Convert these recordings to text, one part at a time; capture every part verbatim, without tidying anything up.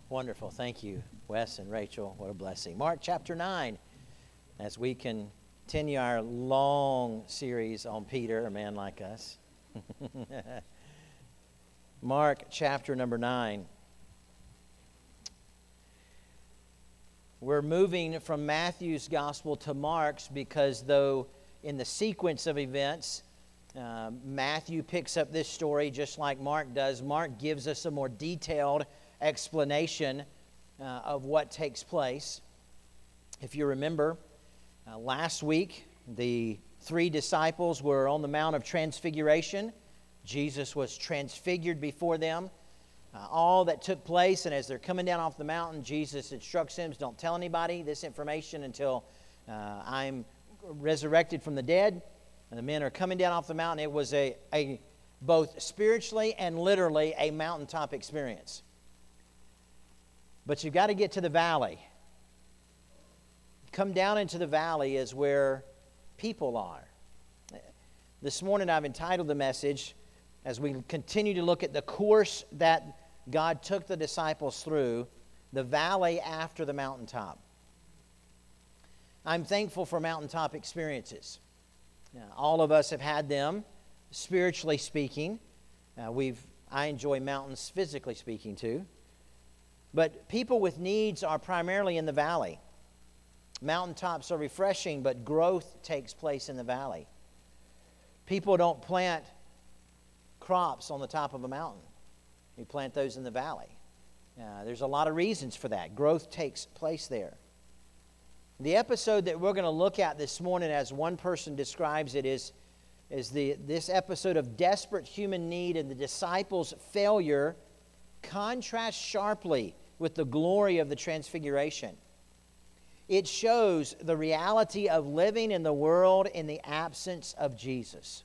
Wonderful. Thank you, Wes and Rachel. What a blessing. Mark chapter nine, as we continue our long series on Peter, a man like us. Mark chapter number nine. We're moving from Matthew's gospel to Mark's because though in the sequence of events, uh, Matthew picks up this story just like Mark does. Mark gives us a more detailed explanation uh, of what takes place. If you remember, uh, last week the three disciples were on the Mount of Transfiguration. Jesus was transfigured before them. Uh, all that took place, and as they're coming down off the mountain, Jesus instructs them, don't tell anybody this information until uh, I'm resurrected from the dead. And the men are coming down off the mountain. It was a, a both spiritually and literally a mountaintop experience. But you've got to get to the valley. Come down into the valley is where people are. This morning I've entitled the message, as we continue to look at the course that God took the disciples through, the valley after the mountaintop. I'm thankful for mountaintop experiences. Now, all of us have had them, spiritually speaking. Uh, we've I enjoy mountains physically speaking too. But people with needs are primarily in the valley. Mountaintops are refreshing, but growth takes place in the valley. People don't plant crops on the top of a mountain. You plant those in the valley. Uh, there's a lot of reasons for that. Growth takes place there. The episode that we're going to look at this morning, as one person describes it, is, is the, this episode of desperate human need and the disciples' failure contrasts sharply with the glory of the Transfiguration. It shows the reality of living in the world in the absence of Jesus.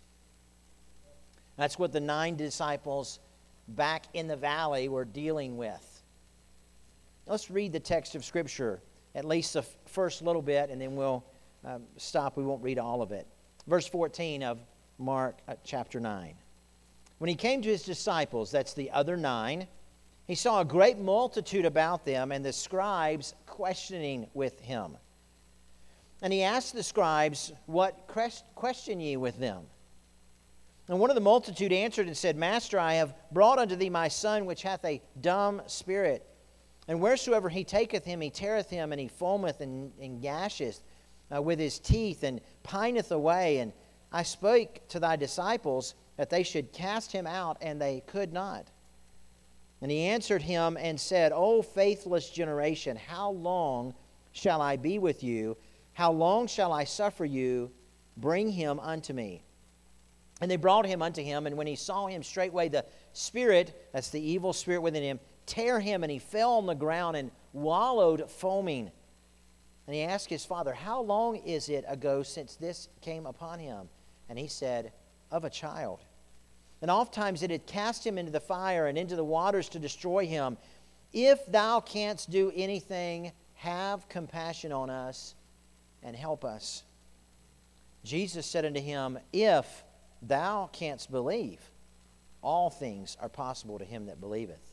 That's what the nine disciples back in the valley were dealing with. Let's read the text of Scripture, at least the f- first little bit, and then we'll uh, stop. We won't read all of it. Verse fourteen of Mark uh, chapter nine. When he came to his disciples, that's the other nine, he saw a great multitude about them and the scribes questioning with him. And he asked the scribes, "What question ye with them?" And one of the multitude answered and said, "Master, I have brought unto thee my son, which hath a dumb spirit. And wheresoever he taketh him, he teareth him, and he foameth and, and gasheth uh, with his teeth, and pineth away. And I spake to thy disciples that they should cast him out, and they could not." And he answered him and said, "O faithless generation, how long shall I be with you? How long shall I suffer you? Bring him unto me." And they brought him unto him, and when he saw him, straightway the spirit, that's the evil spirit within him, tear him, and he fell on the ground and wallowed foaming. And he asked his father, "How long is it ago since this came upon him?" And he said, "Of a child. And oftentimes it had cast him into the fire and into the waters to destroy him. If thou canst do anything, have compassion on us and help us." Jesus said unto him, "If thou canst believe, all things are possible to him that believeth."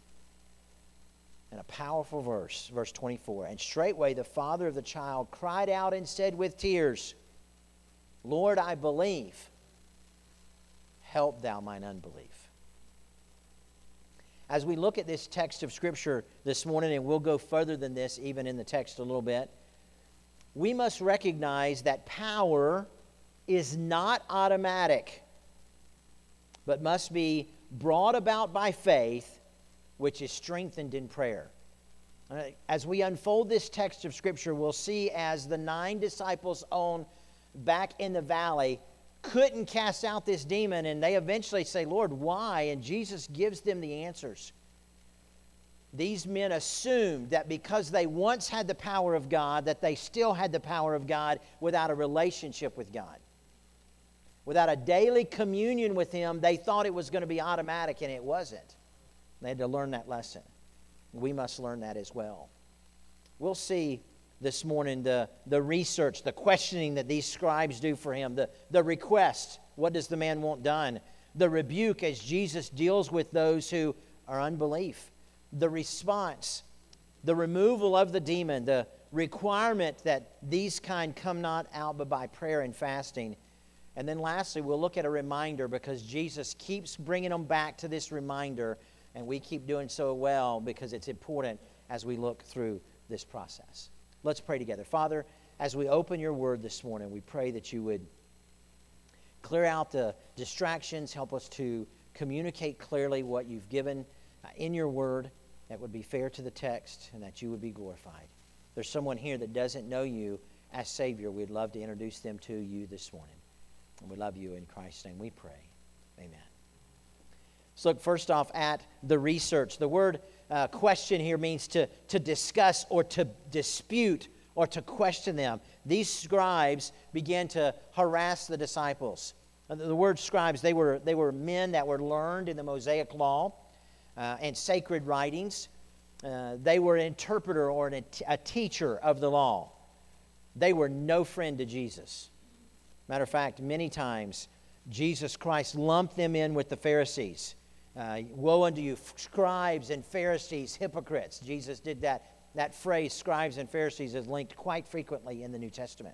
And a powerful verse, verse twenty-four. And straightway the father of the child cried out and said with tears, "Lord, I believe. Help thou mine unbelief." As we look at this text of Scripture this morning, and we'll go further than this even in the text a little bit, we must recognize that power is not automatic, but must be brought about by faith, which is strengthened in prayer. As we unfold this text of Scripture, we'll see as the nine disciples on back in the valley couldn't cast out this demon, and they eventually say, "Lord, why?" And Jesus gives them the answers. These men assumed that because they once had the power of God, that they still had the power of God without a relationship with God. Without a daily communion with Him, they thought it was going to be automatic, and it wasn't. They had to learn that lesson. We must learn that as well. We'll see this morning the, the research, the questioning that these scribes do for him, the, the request, what does the man want done? The rebuke as Jesus deals with those who are unbelief. The response the removal of the demon, the requirement that these kind come not out but by prayer and fasting. And then lastly, we'll look at a reminder, because Jesus keeps bringing them back to this reminder, and we keep doing so well because it's important as we look through this process. Let's pray together. Father, as we open your word this morning, we pray that you would clear out the distractions, help us to communicate clearly what you've given in your word that would be fair to the text and that you would be glorified. If there's someone here that doesn't know you as Savior, we'd love to introduce them to you this morning. And we love you. In Christ's name we pray. Amen. Let's look first off at the research. The word uh, question here means to, to discuss or to dispute or to question them. These scribes began to harass the disciples. Uh, the word scribes, they were, they were men that were learned in the Mosaic Law uh, and sacred writings. Uh, they were an interpreter or an, a teacher of the law. They were no friend to Jesus. Matter of fact, many times Jesus Christ lumped them in with the Pharisees. Uh, Woe unto you, scribes and Pharisees, hypocrites. Jesus did that. That phrase, scribes and Pharisees, is linked quite frequently in the New Testament.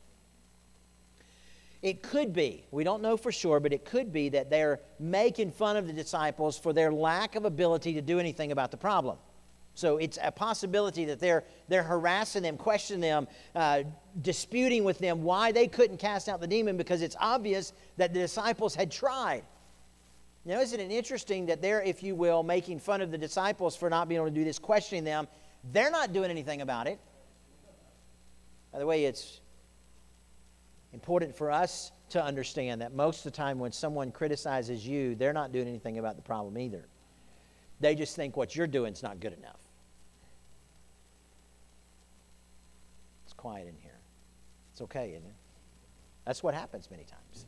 It could be, we don't know for sure, but it could be that they're making fun of the disciples for their lack of ability to do anything about the problem. So it's a possibility that they're, they're harassing them, questioning them, uh, disputing with them why they couldn't cast out the demon, because it's obvious that the disciples had tried. Now, isn't it interesting that they're, if you will, making fun of the disciples for not being able to do this, questioning them. They're not doing anything about it. By the way, it's important for us to understand that most of the time when someone criticizes you, they're not doing anything about the problem either. They just think what you're doing is not good enough. It's quiet in here. It's okay, isn't it? That's what happens many times.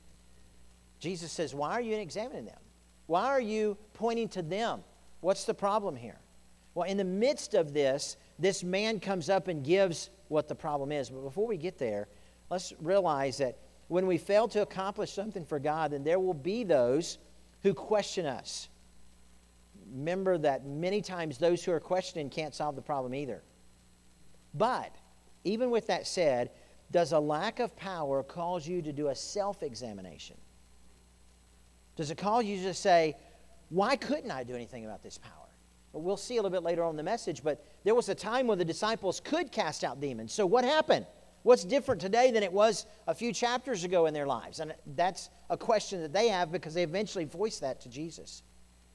Jesus says, why are you examining them? Why are you pointing to them? What's the problem here? Well, in the midst of this, this man comes up and gives what the problem is. But before we get there, let's realize that when we fail to accomplish something for God, then there will be those who question us. Remember that many times those who are questioning can't solve the problem either. But, even with that said, does a lack of power cause you to do a self-examination? Does it cause you to say, why couldn't I do anything about this power? Well, we'll see a little bit later on in the message, but there was a time when the disciples could cast out demons. So what happened? What's different today than it was a few chapters ago in their lives? And that's a question that they have because they eventually voiced that to Jesus.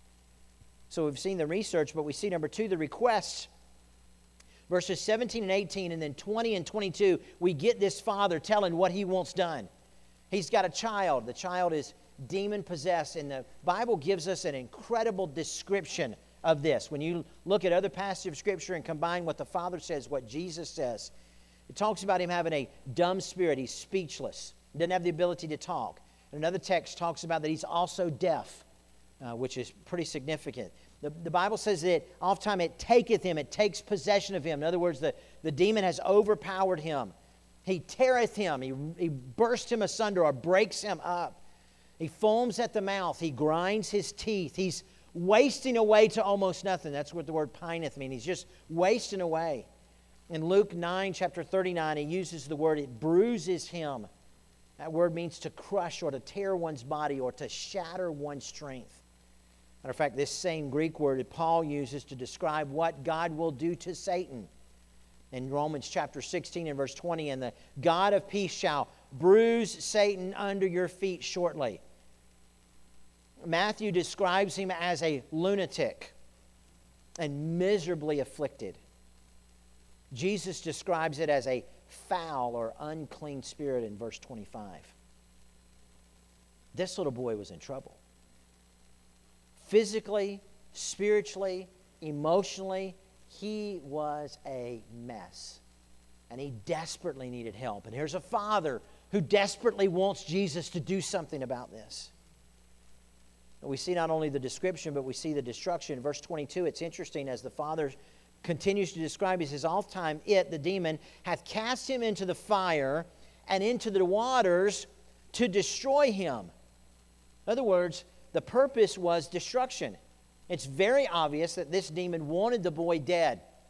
So we've seen the research, but we see number two, the requests. Verses seventeen and eighteen, and then twenty and twenty-two, we get this father telling what he wants done. He's got a child. The child is demon-possessed, and the Bible gives us an incredible description of this. When you look at other passages of Scripture and combine what the Father says, what Jesus says, it talks about him having a dumb spirit. He's speechless. He doesn't have the ability to talk. And another text talks about that he's also deaf, uh, which is pretty significant. The, the Bible says that oftentimes it taketh him, it takes possession of him. In other words, the, the demon has overpowered him. He teareth him, he, he bursts him asunder or breaks him up. He foams at the mouth, he grinds his teeth, he's wasting away to almost nothing. That's what the word pineth means. He's just wasting away. In Luke nine, chapter thirty-nine, he uses the word, it bruises him. That word means to crush or to tear one's body or to shatter one's strength. Matter of fact, this same Greek word that Paul uses to describe what God will do to Satan. In Romans chapter sixteen and verse twenty, and the God of peace shall bruise Satan under your feet shortly. Matthew describes him as a lunatic and miserably afflicted. Jesus describes it as a foul or unclean spirit in verse twenty-five. This little boy was in trouble. Physically, spiritually, emotionally, he was a mess. And he desperately needed help. And here's a father who desperately wants Jesus to do something about this. And we see not only the description, but we see the destruction. In verse twenty-two, it's interesting as the father continues to describe, he says, all time it, the demon, hath cast him into the fire and into the waters to destroy him. In other words, the purpose was destruction. It's very obvious that this demon wanted the boy dead.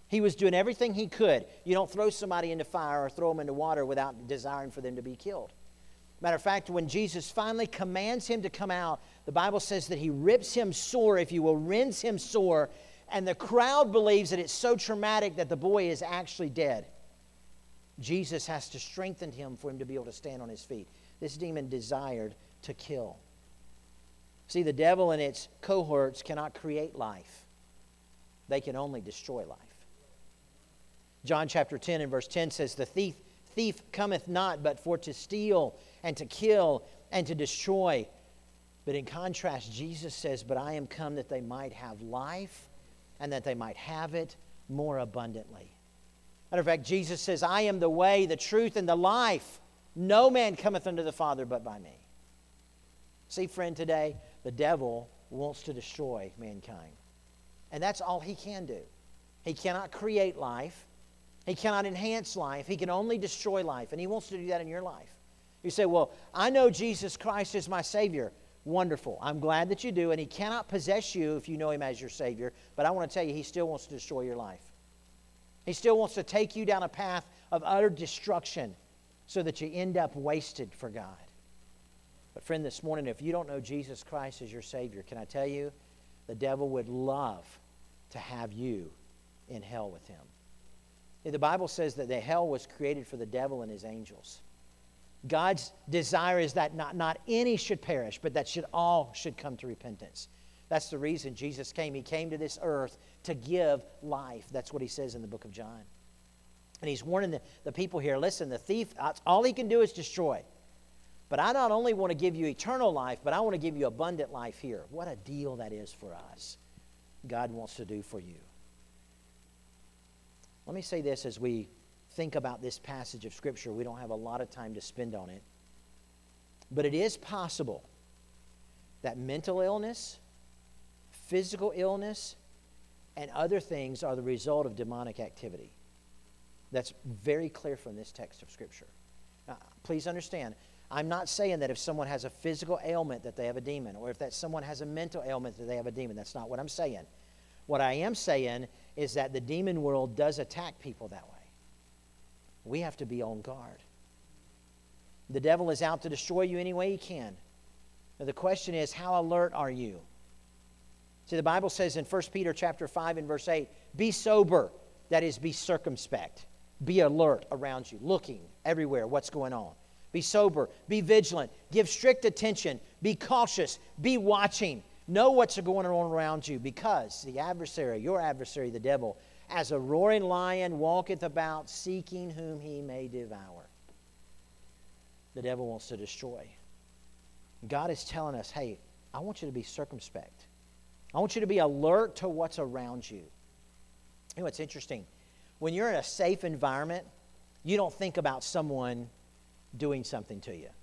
He was doing everything he could. You don't throw somebody into fire or throw them into water without desiring for them to be killed. Matter of fact, when Jesus finally commands him to come out, the Bible says that he rips him sore, if you will, rends him sore, and the crowd believes that it's so traumatic that the boy is actually dead. Jesus has to strengthen him for him to be able to stand on his feet. This demon desired to kill. See, the devil and its cohorts cannot create life. They can only destroy life. John chapter ten and verse ten says, the thief, thief cometh not but for to steal and to kill and to destroy. But in contrast, Jesus says, but I am come that they might have life and that they might have it more abundantly. Matter of fact, Jesus says, I am the way, the truth, and the life. No man cometh unto the Father but by me. See, friend, today, the devil wants to destroy mankind. And that's all he can do. He cannot create life. He cannot enhance life. He can only destroy life. And he wants to do that in your life. You say, well, I know Jesus Christ is my Savior. Wonderful. I'm glad that you do. And he cannot possess you if you know him as your Savior. But I want to tell you, he still wants to destroy your life. He still wants to take you down a path of utter destruction so that you end up wasted for God. But friend, this morning, if you don't know Jesus Christ as your Savior, can I tell you, the devil would love to have you in hell with him. The Bible says that the hell was created for the devil and his angels. God's desire is that not, not any should perish, but that should all should come to repentance. That's the reason Jesus came. He came to this earth to give life. That's what he says in the book of John. And he's warning the, the people here, listen, the thief, all he can do is destroy. But I not only want to give you eternal life, but I want to give you abundant life here. What a deal that is for us. God wants to do for you. Let me say this as we think about this passage of Scripture. We don't have a lot of time to spend on it. But it is possible that mental illness, physical illness, and other things are the result of demonic activity. That's very clear from this text of Scripture. Now, please understand, I'm not saying that if someone has a physical ailment that they have a demon, or if that someone has a mental ailment that they have a demon. That's not what I'm saying. What I am saying is that the demon world does attack people that way. We have to be on guard. The devil is out to destroy you any way he can. Now the question is, how alert are you? See, the Bible says in First Peter chapter five and verse eight, be sober, that is, be circumspect. Be alert around you, looking everywhere what's going on. Be sober, be vigilant, give strict attention, be cautious, be watching. Know what's going on around you, because the adversary, your adversary, the devil, as a roaring lion walketh about, seeking whom he may devour. The devil wants to destroy. God is telling us, hey, I want you to be circumspect. I want you to be alert to what's around you. You know, it's interesting. When you're in a safe environment, you don't think about someone doing something to you.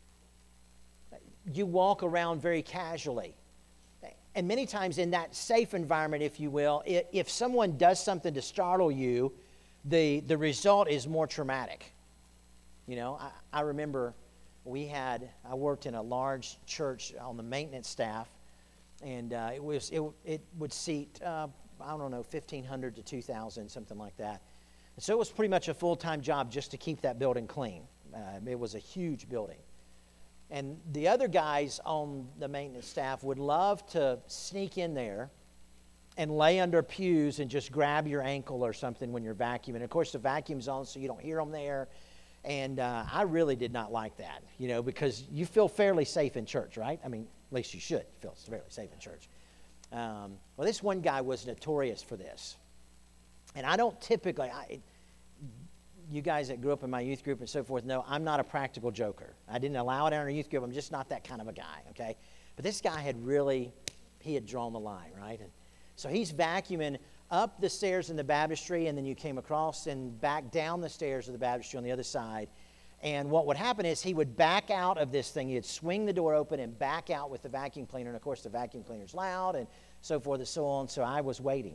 You walk around very casually. And many times in that safe environment, if you will, if someone does something to startle you, the, the result is more traumatic. You know, I, I remember we had, I worked in a large church on the maintenance staff, and uh, it was it, it would seat, uh, I don't know, fifteen hundred to two thousand, something like that. And so it was pretty much a full-time job just to keep that building clean. Uh, it was a huge building. And the other guys on the maintenance staff would love to sneak in there and lay under pews and just grab your ankle or something when you're vacuuming. Of course, the vacuum's on, so you don't hear them there. And uh, I really did not like that, you know, because you feel fairly safe in church, right? I mean, at least you should feel fairly safe in church. Um, well, this one guy was notorious for this. And I don't typically... I, you guys that grew up in my youth group and so forth know I'm not a practical joker. I didn't allow it in our youth group. I'm just not that kind of a guy, okay? But this guy had really, he had drawn the line, right? And so he's vacuuming up the stairs in the baptistry, and then you came across and back down the stairs of the baptistry on the other side. And what would happen is he would back out of this thing. He'd swing the door open and back out with the vacuum cleaner. And, of course, the vacuum cleaner's loud and so forth and so on. So I was waiting.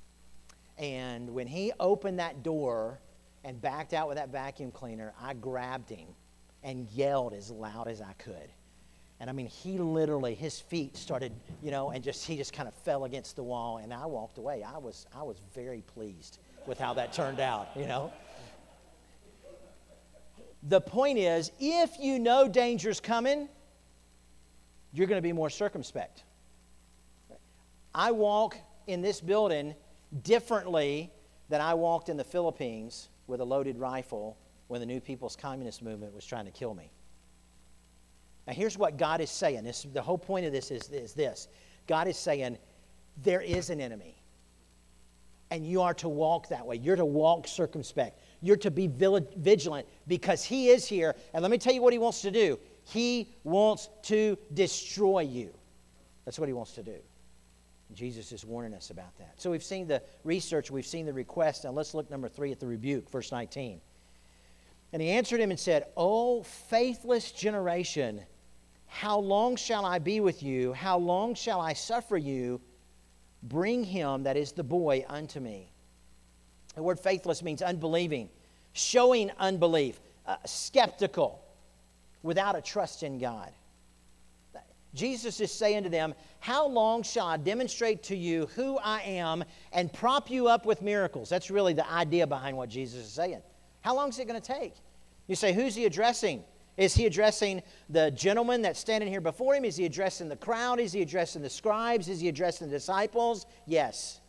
And when he opened that door and backed out with that vacuum cleaner, I grabbed him and yelled as loud as I could. And I mean, he literally, his feet started, you know, and just he just kind of fell against the wall, and I walked away. I was I was very pleased with how that turned out, you know. The point is, if you know danger's coming, you're going to be more circumspect. I walk in this building differently than I walked in the Philippines with a loaded rifle when the New People's Communist Movement was trying to kill me. Now, here's what God is saying. This, the whole point of this is, is this. God is saying, there is an enemy. And you are to walk that way. You're to walk circumspect. You're to be vigilant because he is here. And let me tell you what he wants to do. He wants to destroy you. That's what he wants to do. Jesus is warning us about that. So we've seen the research. We've seen the request. Now let's look, number three, at the rebuke, verse nineteen. And he answered him and said, O faithless generation, how long shall I be with you? How long shall I suffer you? Bring him, that is the boy, unto me. The word faithless means unbelieving, showing unbelief, uh, skeptical, without a trust in God. Jesus is saying to them, how long shall I demonstrate to you who I am and prop you up with miracles? That's really the idea behind what Jesus is saying. How long is it going to take? You say, who's he addressing? Is he addressing the gentleman that's standing here before him? Is he addressing the crowd? Is he addressing the scribes? Is he addressing the disciples? Yes.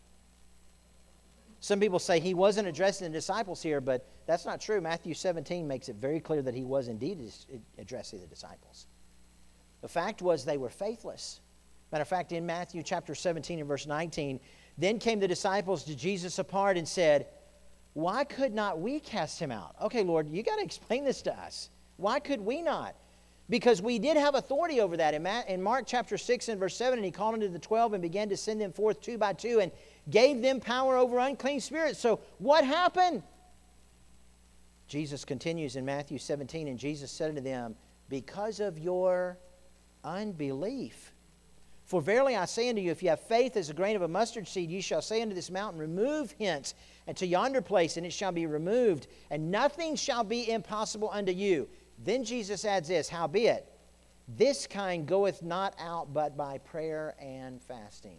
Some people say he wasn't addressing the disciples here, but that's not true. Matthew seventeen makes it very clear that he was indeed addressing the disciples. The fact was they were faithless. Matter of fact, in Matthew chapter seventeen and verse nineteen, then came the disciples to Jesus apart and said, why could not we cast him out? Okay, Lord, you got to explain this to us. Why could we not? Because we did have authority over that. In, Ma- in Mark chapter six and verse seven, and he called unto the twelve and began to send them forth two by two and gave them power over unclean spirits. So what happened? Jesus continues in Matthew seventeen, and Jesus said unto them, because of your unbelief. For verily I say unto you, if you have faith as a grain of a mustard seed, ye shall say unto this mountain, remove hence unto yonder place, and it shall be removed, and nothing shall be impossible unto you. Then Jesus adds this, howbeit, this kind goeth not out but by prayer and fasting.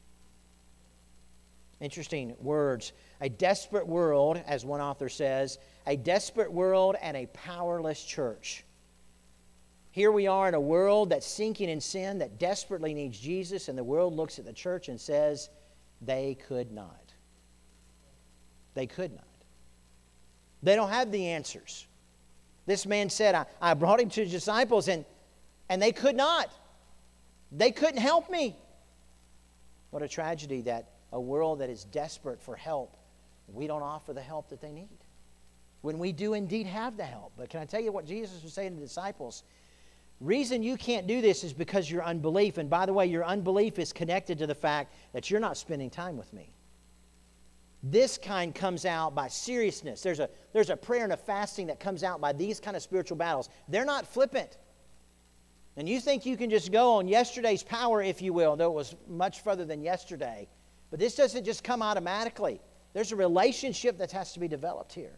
Interesting words. A desperate world, as one author says, a desperate world and a powerless church. Here we are in a world that's sinking in sin, that desperately needs Jesus, and the world looks at the church and says, they could not. They could not. They don't have the answers. This man said, I, I brought him to his disciples, and, and they could not. They couldn't help me. What a tragedy that a world that is desperate for help, we don't offer the help that they need. When we do indeed have the help. But can I tell you what Jesus was saying to the disciples? Reason you can't do this is because your unbelief. And by the way, your unbelief is connected to the fact that you're not spending time with me. This kind comes out by seriousness. There's a, there's a prayer and a fasting that comes out by these kind of spiritual battles. They're not flippant. And you think you can just go on yesterday's power, if you will, though it was much further than yesterday. But this doesn't just come automatically. There's a relationship that has to be developed here.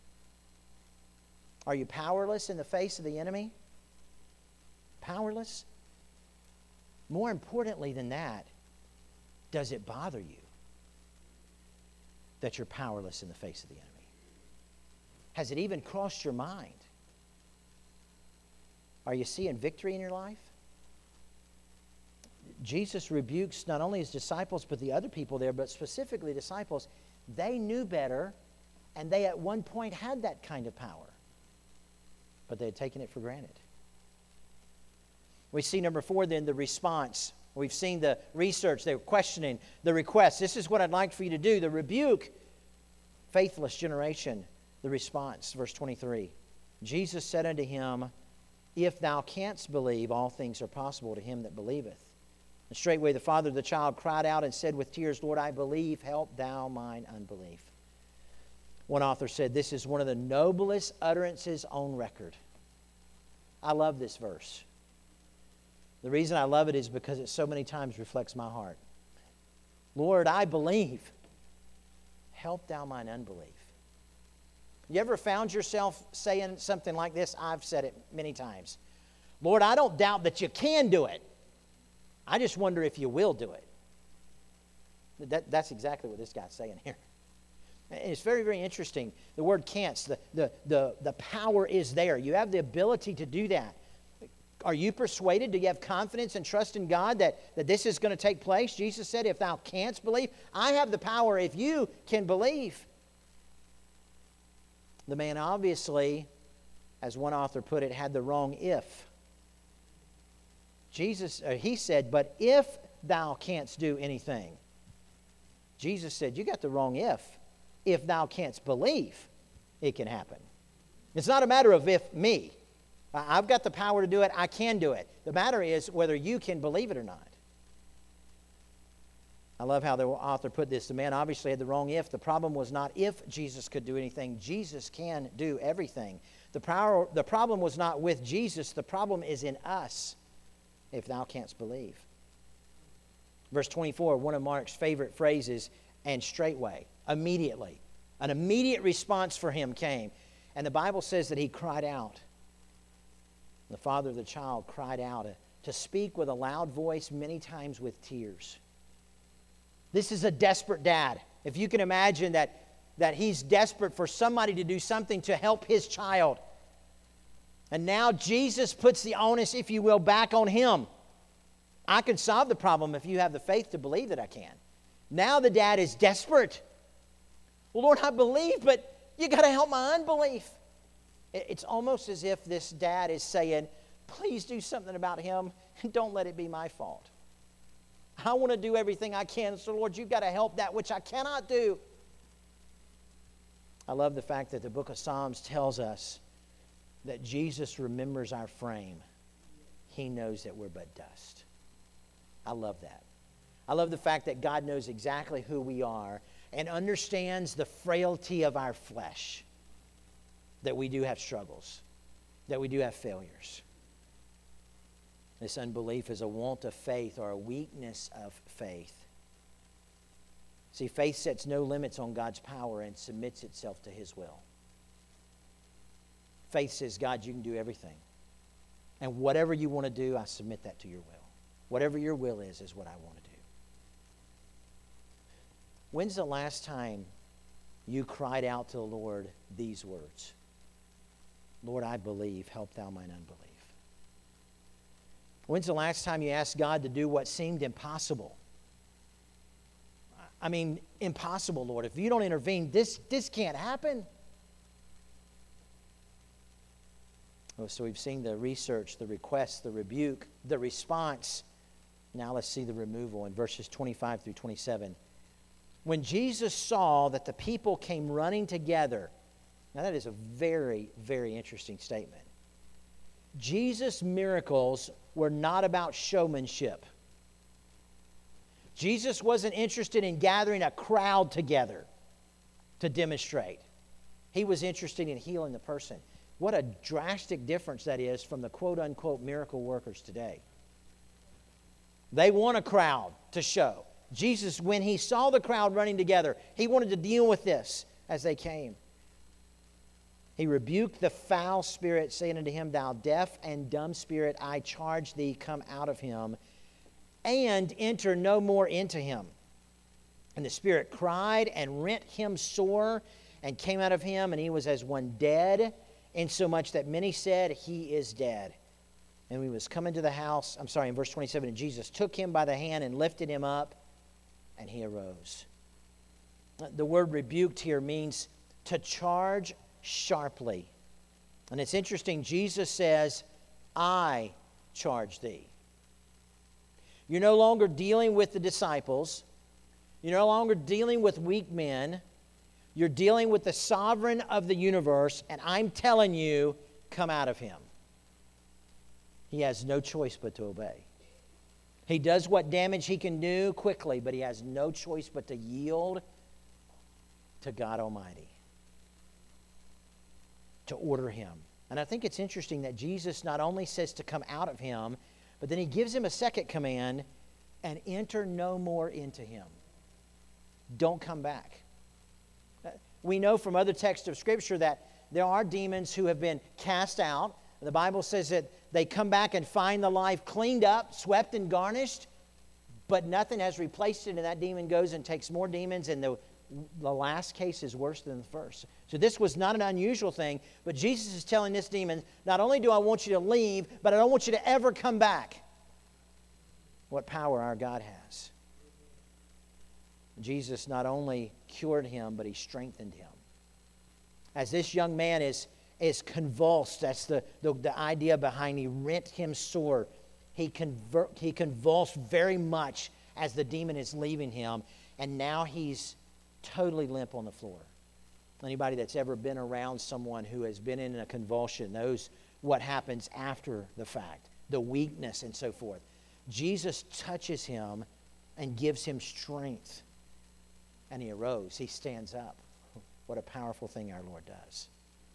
Are you powerless in the face of the enemy? Powerless? More importantly than that, does it bother you that you're powerless in the face of the enemy? Has it even crossed your mind? Are you seeing victory in your life? Jesus rebukes not only his disciples, but the other people there, but specifically disciples. They knew better, and they at one point had that kind of power. But they had taken it for granted. We see number four then, the response. We've seen the research. They were questioning the request. This is what I'd like for you to do. The rebuke, faithless generation. The response, verse twenty-three. Jesus said unto him, if thou canst believe, all things are possible to him that believeth. And straightway the father of the child cried out and said with tears, Lord, I believe, help thou mine unbelief. One author said, this is one of the noblest utterances on record. I love this verse. The reason I love it is because it so many times reflects my heart. Lord, I believe. Help thou mine unbelief. You ever found yourself saying something like this? I've said it many times. Lord, I don't doubt that you can do it. I just wonder if you will do it. That, that's exactly what this guy's saying here. And it's very, very interesting. The word can't, the, the, the, the power is there. You have the ability to do that. Are you persuaded? Do you have confidence and trust in God that, that this is going to take place? Jesus said, if thou canst believe, I have the power if you can believe. The man obviously, as one author put it, had the wrong if. Jesus, uh, he said, but if thou canst do anything. Jesus said, you got the wrong if. If thou canst believe, it can happen. It's not a matter of if me. I've got the power to do it. I can do it. The matter is whether you can believe it or not. I love how the author put this. The man obviously had the wrong if. The problem was not if Jesus could do anything. Jesus can do everything. The, power, the problem was not with Jesus. The problem is in us, if thou canst believe. Verse twenty-four, one of Mark's favorite phrases, and straightway, immediately. An immediate response for him came. And the Bible says that he cried out. The father of the child cried out to speak with a loud voice, many times with tears. This is a desperate dad. If you can imagine that, that he's desperate for somebody to do something to help his child. And now Jesus puts the onus, if you will, back on him. I can solve the problem if you have the faith to believe that I can. Now the dad is desperate. Well, Lord, I believe, but you got to help my unbelief. It's almost as if this dad is saying, please do something about him and don't let it be my fault. I want to do everything I can, so Lord, you've got to help that which I cannot do. I love the fact that the book of Psalms tells us that Jesus remembers our frame. He knows that we're but dust. I love that. I love the fact that God knows exactly who we are and understands the frailty of our flesh. That we do have struggles, that we do have failures. This unbelief is a want of faith or a weakness of faith. See, faith sets no limits on God's power and submits itself to His will. Faith says, God, you can do everything. And whatever you want to do, I submit that to your will. Whatever your will is, is what I want to do. When's the last time you cried out to the Lord these words? Lord, I believe, help thou mine unbelief. When's the last time you asked God to do what seemed impossible? I mean, impossible, Lord. If you don't intervene, this, this can't happen. Oh, so we've seen the research, the request, the rebuke, the response. Now let's see the removal in verses twenty-five through twenty-seven. When Jesus saw that the people came running together. Now that is a very, very interesting statement. Jesus' miracles were not about showmanship. Jesus wasn't interested in gathering a crowd together to demonstrate. He was interested in healing the person. What a drastic difference that is from the quote-unquote miracle workers today. They want a crowd to show. Jesus, when he saw the crowd running together, he wanted to deal with this as they came. He rebuked the foul spirit, saying unto him, Thou deaf and dumb spirit, I charge thee, come out of him, and enter no more into him. And the spirit cried and rent him sore, and came out of him, and he was as one dead, insomuch that many said, He is dead. And when he was coming to the house, I'm sorry, in verse twenty-seven, and Jesus took him by the hand and lifted him up, and he arose. The word rebuked here means to charge sharply. And it's interesting, Jesus says, I charge thee. You're no longer dealing with the disciples. You're no longer dealing with weak men. You're dealing with the sovereign of the universe, and I'm telling you, come out of him. He has no choice but to obey. He does what damage he can do quickly, but he has no choice but to yield to God Almighty, to order him. And I think it's interesting that Jesus not only says to come out of him, but then he gives him a second command, and enter no more into him. Don't come back. We know from other texts of Scripture that there are demons who have been cast out. The Bible says that, They come back and find the life cleaned up, swept and garnished, but nothing has replaced it, and that demon goes and takes more demons, and the, the last case is worse than the first. So this was not an unusual thing, but Jesus is telling this demon, not only do I want you to leave, but I don't want you to ever come back. What power our God has. Jesus not only cured him, but he strengthened him. As this young man is, is convulsed, that's the, the, the idea behind he rent him sore. He, conver- he convulsed very much as the demon is leaving him, and now he's totally limp on the floor. Anybody that's ever been around someone who has been in a convulsion knows what happens after the fact, the weakness and so forth. Jesus touches him and gives him strength. And he arose. He stands up. What a powerful thing our Lord does.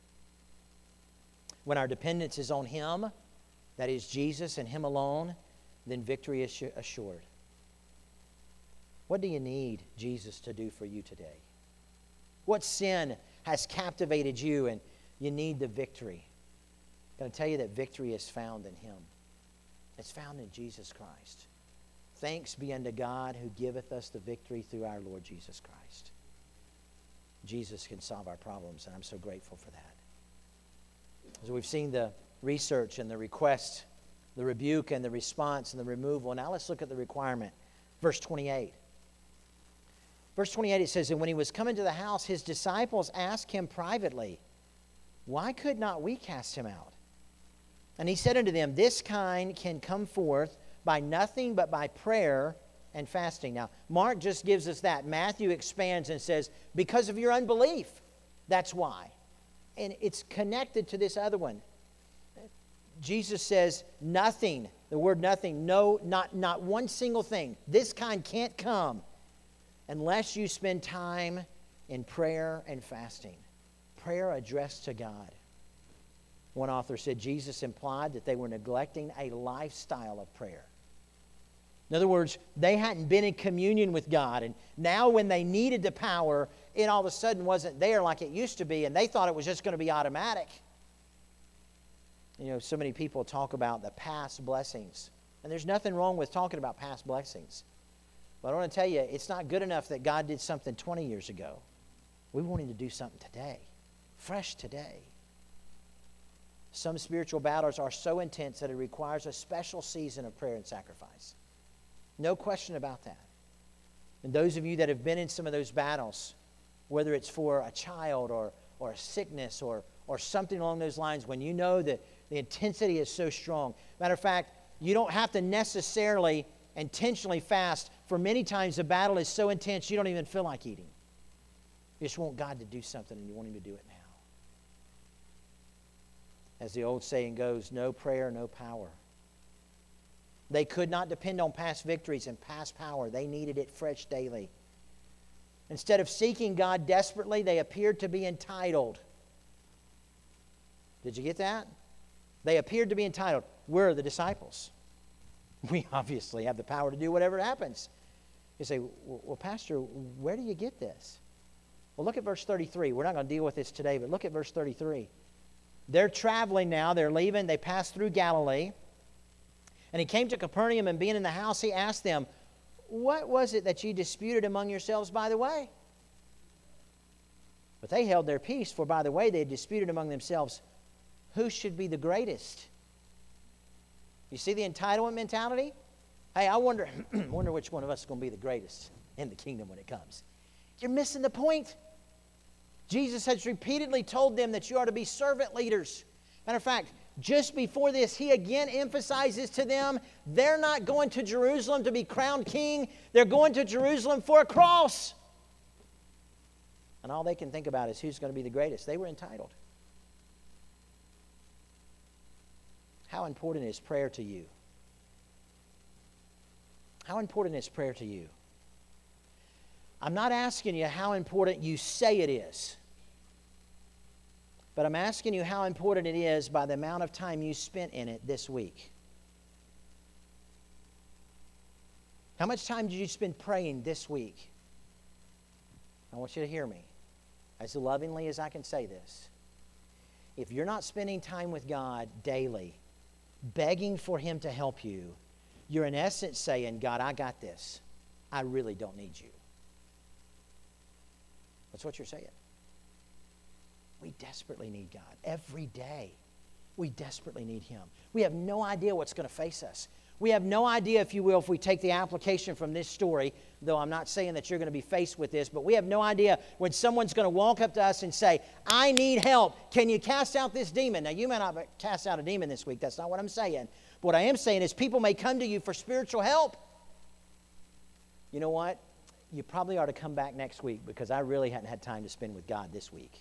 When our dependence is on him, that is Jesus and him alone, then victory is assured. What do you need Jesus to do for you today? What sin has captivated you and you need the victory? I'm going to tell you that victory is found in him. It's found in Jesus Christ. Thanks be unto God who giveth us the victory through our Lord Jesus Christ. Jesus can solve our problems, and I'm so grateful for that. So we've seen the research and the request, the rebuke and the response and the removal. Now let's look at the requirement. Verse twenty-eight. Verse twenty-eight, it says, and when he was come into the house, his disciples asked him privately, why could not we cast him out? And he said unto them, this kind can come forth by nothing but by prayer and fasting. Now, Mark just gives us that. Matthew expands and says, because of your unbelief, that's why. And it's connected to this other one. Jesus says, nothing, the word nothing, no, not, not one single thing. This kind can't come unless you spend time in prayer and fasting. Prayer addressed to God. One author said Jesus implied that they were neglecting a lifestyle of prayer. In other words, they hadn't been in communion with God, and now when they needed the power, it all of a sudden wasn't there like it used to be, and they thought it was just going to be automatic. You know, so many people talk about the past blessings, and there's nothing wrong with talking about past blessings. But I want to tell you, it's not good enough that God did something twenty years ago. We want him to do something today, fresh today. Some spiritual battles are so intense that it requires a special season of prayer and sacrifice. No question about that. And those of you that have been in some of those battles, whether it's for a child or, or a sickness or, or something along those lines, when you know that the intensity is so strong. Matter of fact, you don't have to necessarily intentionally fast. For many times the battle is so intense you don't even feel like eating. You just want God to do something and you want him to do it now. As the old saying goes, no prayer, no power. They could not depend on past victories and past power. They needed it fresh daily. Instead of seeking God desperately, they appeared to be entitled. Did you get that? They appeared to be entitled. We're the disciples. We obviously have the power to do whatever happens. You say, well, Pastor, where do you get this? Well, look at verse thirty-three. We're not going to deal with this today, but look at verse thirty-three. They're traveling now. They're leaving. They passed through Galilee. And he came to Capernaum, and being in the house, he asked them, what was it that ye disputed among yourselves by the way? But they held their peace, for by the way they had disputed among themselves, who should be the greatest? You see the entitlement mentality? Hey, I wonder, wonder which one of us is going to be the greatest in the kingdom when it comes. You're missing the point. Jesus has repeatedly told them that you are to be servant leaders. Matter of fact, just before this, he again emphasizes to them, they're not going to Jerusalem to be crowned king. They're going to Jerusalem for a cross. And all they can think about is who's going to be the greatest. They were entitled. How important is prayer to you? How important is prayer to you? I'm not asking you how important you say it is. But I'm asking you how important it is by the amount of time you spent in it this week. How much time did you spend praying this week? I want you to hear me as lovingly as I can say this. If you're not spending time with God daily, begging for him to help you, you're in essence saying, God, I got this. I really don't need you. That's what you're saying. We desperately need God. Every day, we desperately need him. We have no idea what's going to face us. We have no idea, if you will, if we take the application from this story, though I'm not saying that you're going to be faced with this, but we have no idea when someone's going to walk up to us and say, I need help. Can you cast out this demon? Now, you may not cast out a demon this week. That's not what I'm saying. But what I am saying is people may come to you for spiritual help. You know what? You probably ought to come back next week because I really hadn't had time to spend with God this week.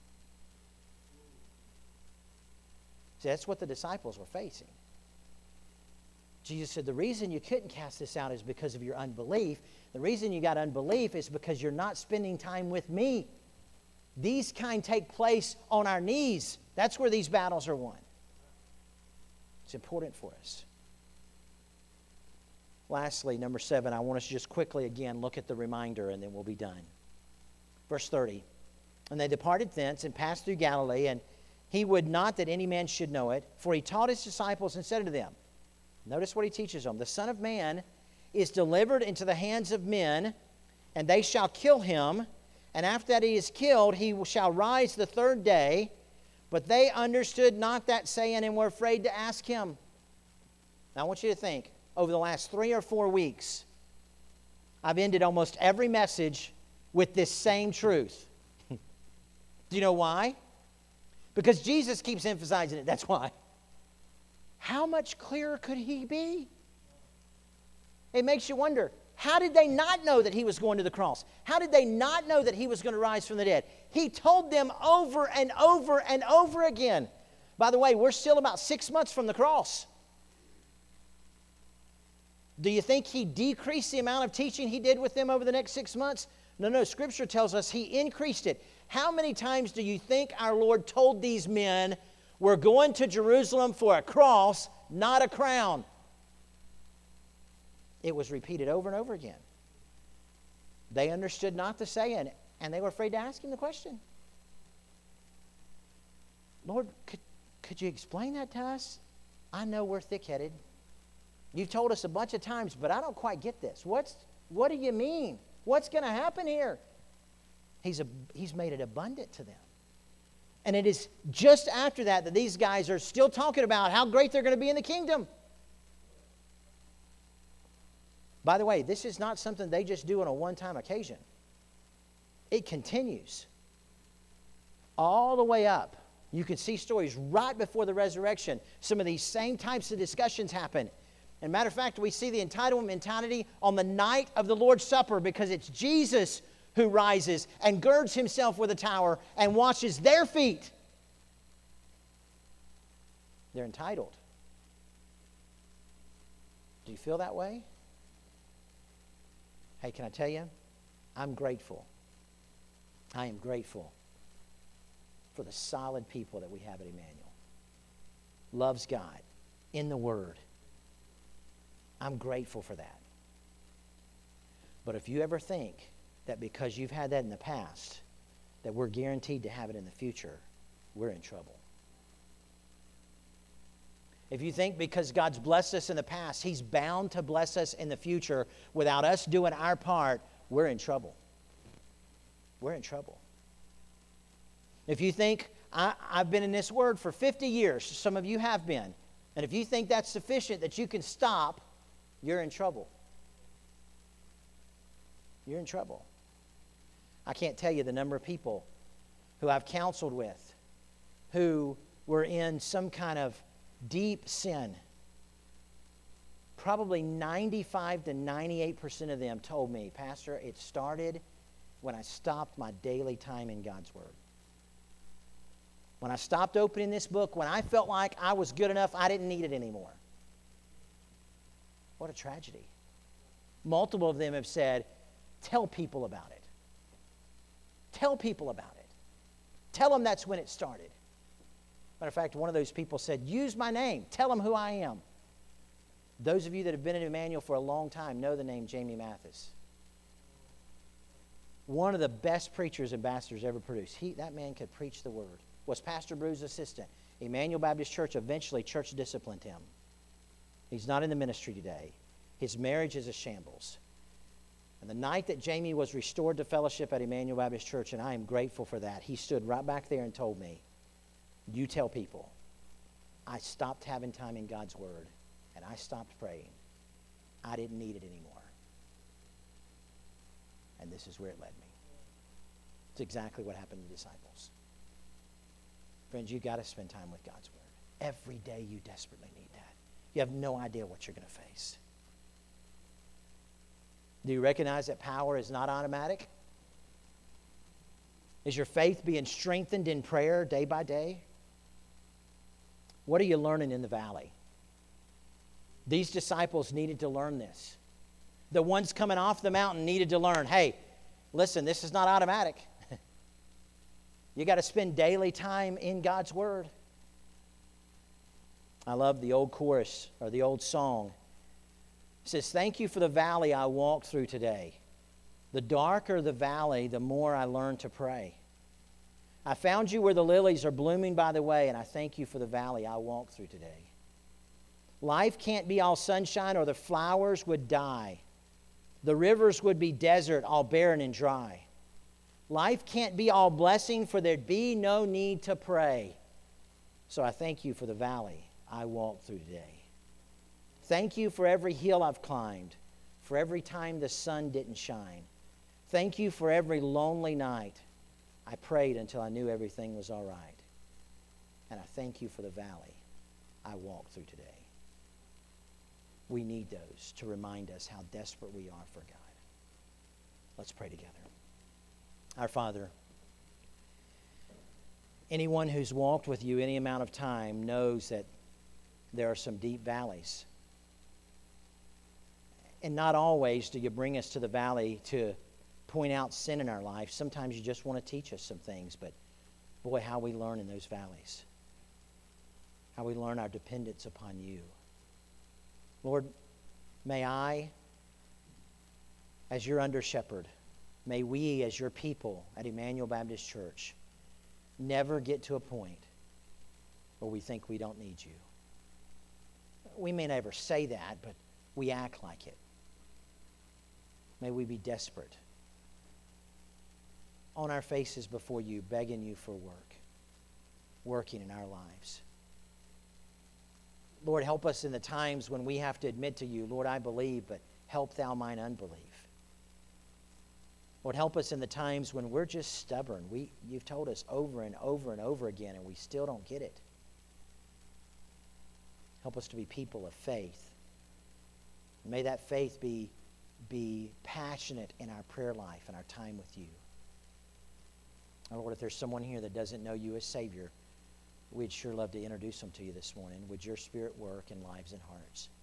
See, that's what the disciples were facing. Jesus said, the reason you couldn't cast this out is because of your unbelief. The reason you got unbelief is because you're not spending time with me. These kind take place on our knees. That's where these battles are won. It's important for us. Lastly, number seven, I want us to just quickly again look at the reminder and then we'll be done. Verse thirty, and they departed thence and passed through Galilee, and he would not that any man should know it, for he taught his disciples and said unto them, notice what he teaches them. The Son of Man is delivered into the hands of men, and they shall kill him. And after that he is killed, he shall rise the third day. But they understood not that saying and were afraid to ask him. Now I want you to think, over the last three or four weeks, I've ended almost every message with this same truth. Do you know why? Because Jesus keeps emphasizing it. That's why. How much clearer could he be? It makes you wonder, how did they not know that he was going to the cross? How did they not know that he was going to rise from the dead? He told them over and over and over again. By the way, we're still about six months from the cross. Do you think he decreased the amount of teaching he did with them over the next six months? No, no, Scripture tells us he increased it. How many times do you think our Lord told these men, we're going to Jerusalem for a cross, not a crown? It was repeated over and over again. They understood not the saying, and they were afraid to ask him the question. Lord, could, could you explain that to us? I know we're thick-headed. You've told us a bunch of times, but I don't quite get this. What's, what do you mean? What's going to happen here? He's, a, he's made it abundant to them. And it is just after that that these guys are still talking about how great they're going to be in the kingdom. By the way, this is not something they just do on a one-time occasion. It continues all the way up. You can see stories right before the resurrection. Some of these same types of discussions happen. And matter of fact, we see the entitlement mentality on the night of the Lord's Supper because it's Jesus who rises and girds himself with a towel and washes their feet. They're entitled. Do you feel that way? Hey, can I tell you? I'm grateful. I am grateful for the solid people that we have at Emmanuel. Loves God in the Word. I'm grateful for that. But if you ever think that because you've had that in the past, that we're guaranteed to have it in the future, we're in trouble. If you think because God's blessed us in the past, He's bound to bless us in the future without us doing our part, we're in trouble. We're in trouble. If you think, I, I've been in this Word for fifty years, some of you have been, and if you think that's sufficient, that you can stop, you're in trouble. You're in trouble. I can't tell you the number of people who I've counseled with who were in some kind of deep sin. Probably ninety-five to ninety-eight percent of them told me, Pastor, it started when I stopped my daily time in God's Word. When I stopped opening this book, when I felt like I was good enough, I didn't need it anymore. What a tragedy. Multiple of them have said, tell people about it. Tell people about it. Tell them that's when it started. Matter of fact, one of those people said, use my name. Tell them who I am. Those of you that have been in Emmanuel for a long time know the name Jamie Mathis. One of the best preachers ambassadors ever produced. He, that man could preach the Word. Was Pastor Brew's assistant. Emmanuel Baptist Church, eventually church disciplined him. He's not in the ministry today. His marriage is a shambles. And the night that Jamie was restored to fellowship at Emmanuel Baptist Church, and I am grateful for that, he stood right back there and told me, you tell people, I stopped having time in God's Word, and I stopped praying. I didn't need it anymore. And this is where it led me. It's exactly what happened to the disciples. Friends, you've got to spend time with God's Word. Every day you desperately need that. You have no idea what you're going to face. Do you recognize that power is not automatic? Is your faith being strengthened in prayer day by day? What are you learning in the valley? These disciples needed to learn this. The ones coming off the mountain needed to learn, hey, listen, this is not automatic. You got to spend daily time in God's Word. I love the old chorus or the old song. It says, thank you for the valley I walked through today. The darker the valley, the more I learned to pray. I found you where the lilies are blooming by the way, and I thank you for the valley I walked through today. Life can't be all sunshine or the flowers would die. The rivers would be desert, all barren and dry. Life can't be all blessing, for there'd be no need to pray. So I thank you for the valley I walked through today. Thank you for every hill I've climbed, for every time the sun didn't shine. Thank you for every lonely night I prayed until I knew everything was all right. And I thank you for the valley I walked through today. We need those to remind us how desperate we are for God. Let's pray together. Our Father, anyone who's walked with you any amount of time knows that there are some deep valleys. And not always do you bring us to the valley to point out sin in our life. Sometimes you just want to teach us some things, but boy, how we learn in those valleys. How we learn our dependence upon you. Lord, may I, as your under shepherd, may we as your people at Emmanuel Baptist Church never get to a point where we think we don't need you. We may never say that, but we act like it. May we be desperate, on our faces before you, begging you for work, working in our lives. Lord, help us in the times when we have to admit to you, Lord, I believe, but help thou mine unbelief. Lord, help us in the times when we're just stubborn. We, you've told us over and over and over again, and we still don't get it. Help us to be people of faith. May that faith be, be passionate in our prayer life and our time with you. Lord, if there's someone here that doesn't know you as Savior, we'd sure love to introduce them to you this morning. Would your Spirit work in lives and hearts?